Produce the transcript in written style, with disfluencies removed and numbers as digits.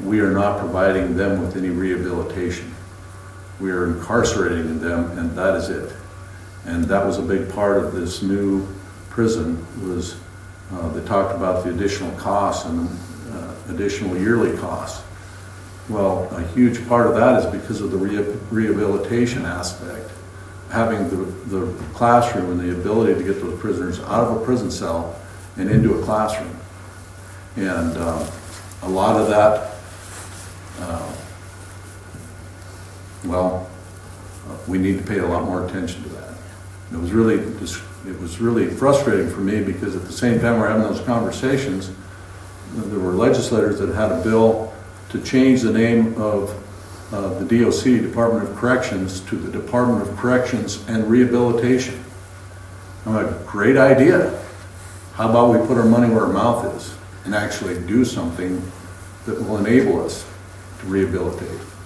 we are not providing them with any rehabilitation. We are incarcerating them, and that is it. And that was a big part of this new prison, was they talked about the additional costs and additional yearly costs. Well, a huge part of that is because of the rehabilitation aspect. Having the classroom and the ability to get those prisoners out of a prison cell and into a classroom. And a lot of that, we need to pay a lot more attention to that. It was really frustrating for me, because at the same time we're having those conversations, there were legislators that had a bill to change the name of the DOC, Department of Corrections, to the Department of Corrections and Rehabilitation. I'm like, great idea. How about we put our money where our mouth is and actually do something that will enable us to rehabilitate?